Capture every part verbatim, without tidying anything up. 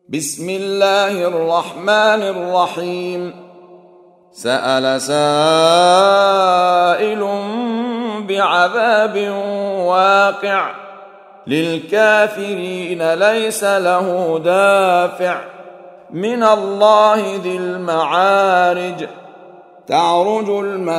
بسم الله الرحمن الرحيم. سأل سائل بعذاب واقع للكافرين ليس له دافع من الله ذي المعارج. تعرج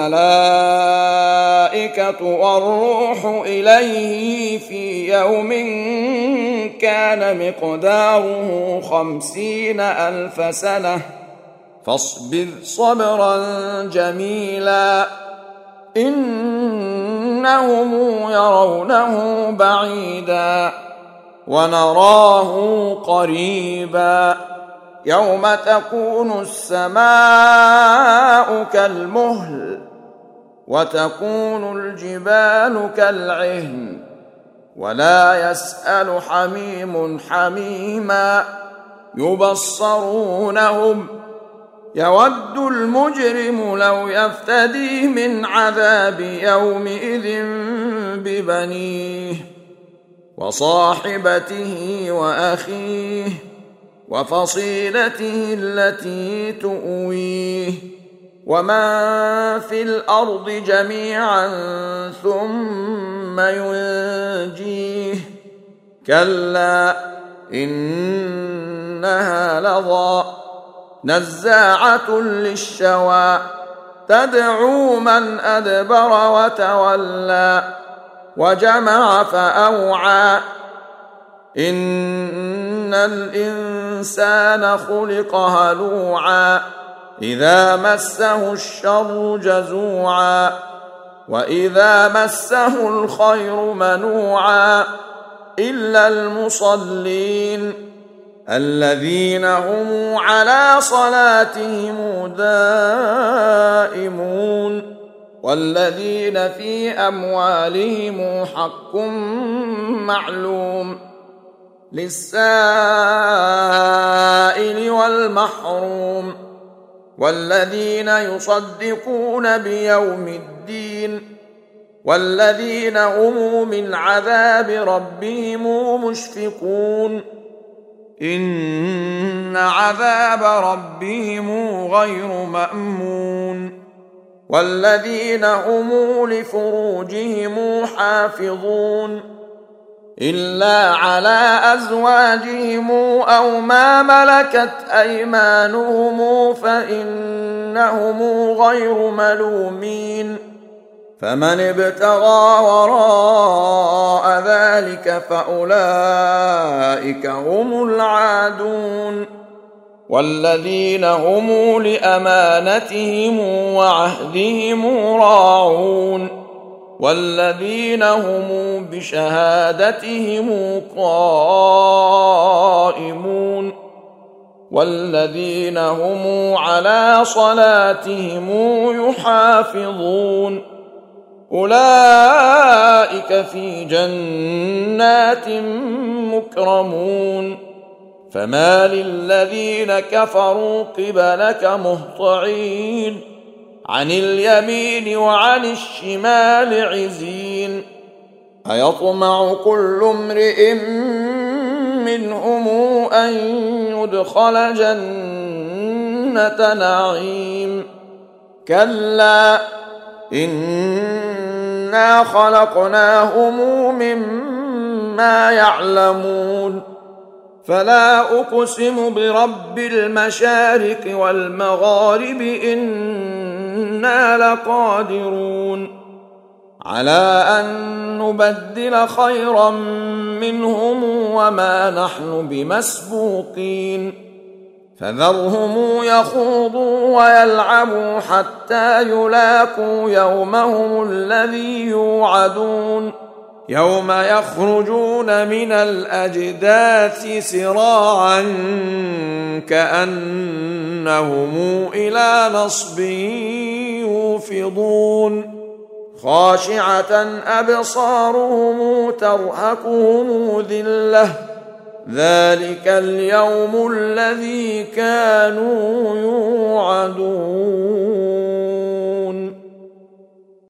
الملائكة والروح إليه في يوم كان مقداره خمسين ألف سنة فاصبر صبرا جميلا إنهم يرونه بعيدا ونراه قريبا يوم تكون السماء كالمهل وتكون الجبال كالعهن ولا يسأل حميم حميما يبصرونهم يود المجرم لو يفتدي من عذاب يومئذ ببنيه وصاحبته وأخيه وفصيلته التي تؤويه ومن في الأرض جميعا ثم ينجيه كلا إنها لظى نزاعة للشوى تدعو من أدبر وتولى وجمع فأوعى إن الإنسان خلق هلوعا إذا مسه الشر جزوعا وإذا مسه الخير منوعا إلا المصلين الذين هم على صلاتهم دائمون والذين في أموالهم حق معلوم للسائل والمحروم والذين يصدقون بيوم الدين والذين هم من عذاب ربهم مشفقون إن عذاب ربهم غير مأمون والذين هم لفروجهم حافظون إلا على أزواجهم أو ما ملكت أيمانهم فإنهم غير ملومين فمن ابتغى وراء ذلك فأولئك هم العادون والذين هم لأمانتهم وعهدهم راعون والذين هم بشهادتهم قائمون والذين هم على صلاتهم يحافظون أولئك في جنات مكرمون فما للذين كفروا قبلك مهطعين عن اليمين وعن الشمال عزين أيطمع كل امرئ منهم أن يدخل جنة نعيم كلا إنا خلقناهم مما يعلمون فلا أقسم برب المشارق والمغارب إنا لقادرون على أن نبدل خيرا منهم وما نحن بمسبوقين فذرهم يخوضوا ويلعبوا حتى يلاقوا يومهم الذي يوعدون يوم يخرجون من الأجداث سراعا كأنهم إلى نصب يوفضون خاشعة أبصارهم ترهقهم ذلة ذلك اليوم الذي كانوا يوعدون.